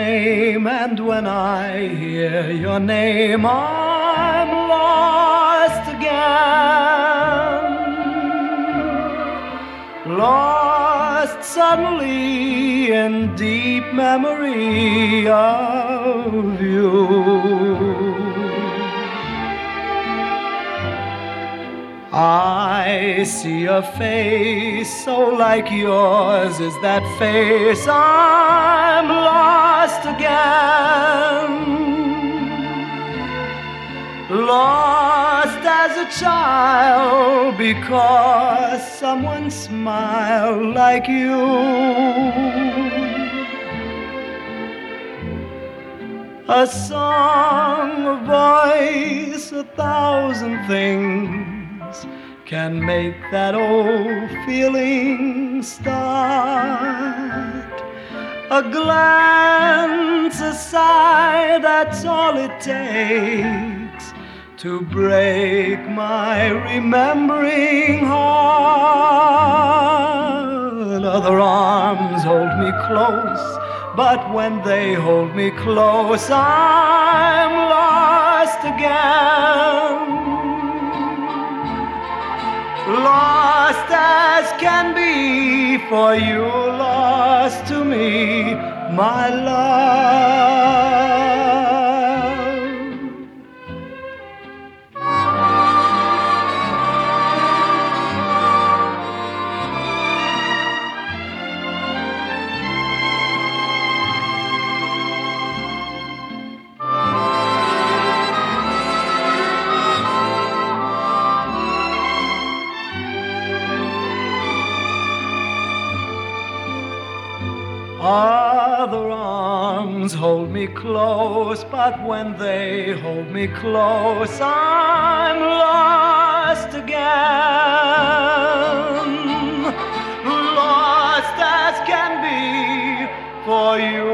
name, and when I hear your name, I'm lost again. Lost suddenly in deep memory of you. I see a face so like yours is that face. I'm lost again. Lost as a child because someone smiled like you. A song, a voice, 1,000 things can make that old feeling start. A glance, a sigh, that's all it takes to break my remembering heart. Other arms hold me close, but when they hold me close, I'm lost again. Lost as can be, for you lost to me, my love. Other arms hold me close, but when they hold me close, I'm lost again. Lost as can be, for you